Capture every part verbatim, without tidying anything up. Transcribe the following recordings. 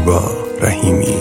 زیبا رحیمی.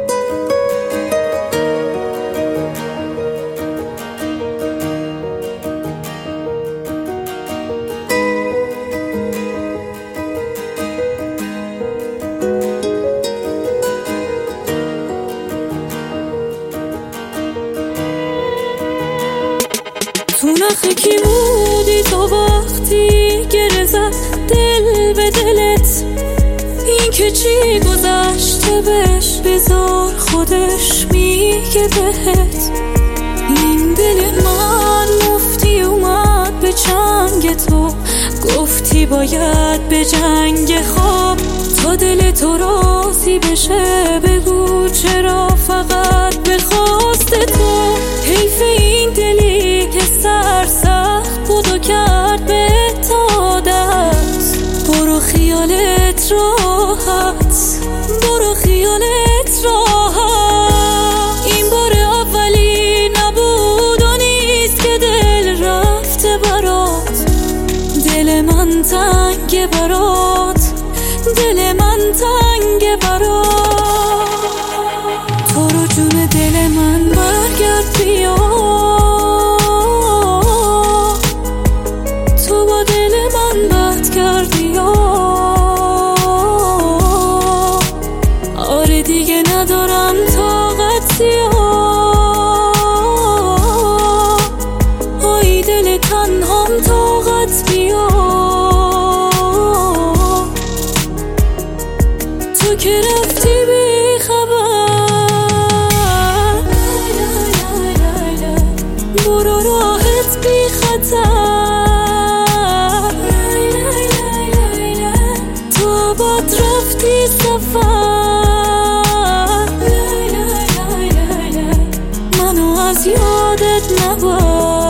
تو نخه کی بودی تو وقتی گره زد دل به دلت؟ این که چی گذشته بهش بذار خودش میگه بهت. این دل من مفتی اومد به چنگ تو، گفتی باید به جنگ خواب تا دل تو راضی بشه. بگو چرا فقط به خواست تو؟ حیف این دلی که سر سخت بود و کرد به تا دست. برو خیالت راحت، برو خیالت راحت. این بار اولی نبود و نیست که دل رفته برات. دل من تنگ برات، دل من تنگ برات. تو رو جون دل من برگرد بیا، تو با دل من بد کردی یا. آره دیگه ندارم طاقت زیاد. آی دل تنهام طاقت بیا. تو که رفتی بی خبر، برو راحت بی خطر. تو باد رفتی سفر، منو از یادت نبر.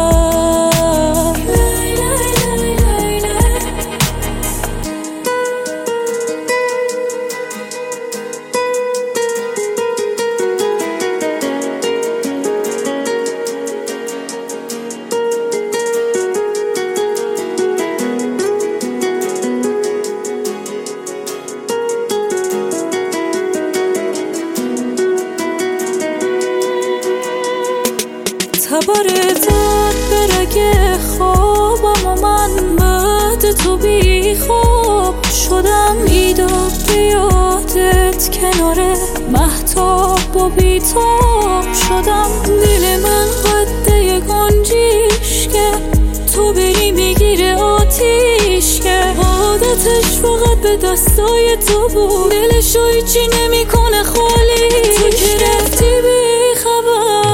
تبرتت برگه خوابم و من بعد تو بی خواب شدم. ایداد بیادت کنار مهتاب و بیتاب شدم. دل من قده گنجیش که تو بری میگیره آتیش که. عادتش فقط به دستای تو بود، دلشو هیچی نمی کنه خالی. تو که رفتی بی خبر،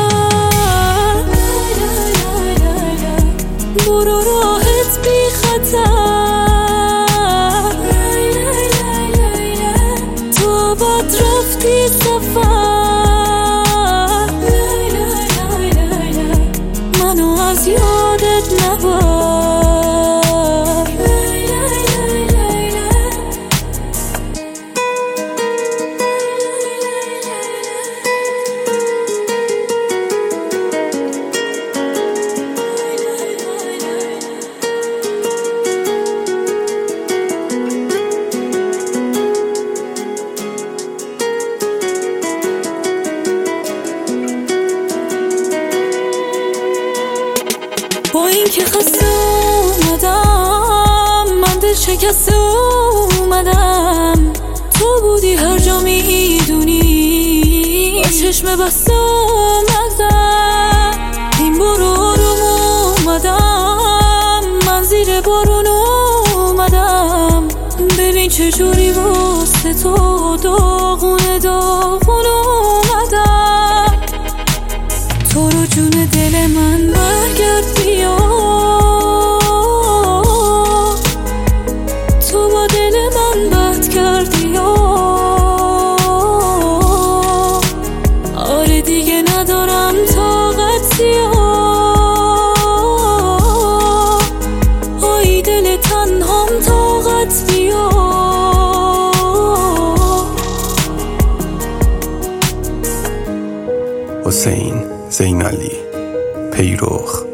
برو راحت بی خطر. تو باد رفتی سفر، منو از یادت نبر. با این که خسته اومدم، من دل شکسته اومدم. تو بودی هر جا میدونی، با چشم بسته اومدم. این بار آروم اومدم، من زیر بارون اومدم. ببین چجوری واسه تو داغونه داغون اومدم. تو رو جون دل من برگرد بیا، تو با دل من بد کردی یا. آره دیگه ندارم طاقت زیاد. آی دل تنهام طاقت بیا. حسین زینالی پیروخ.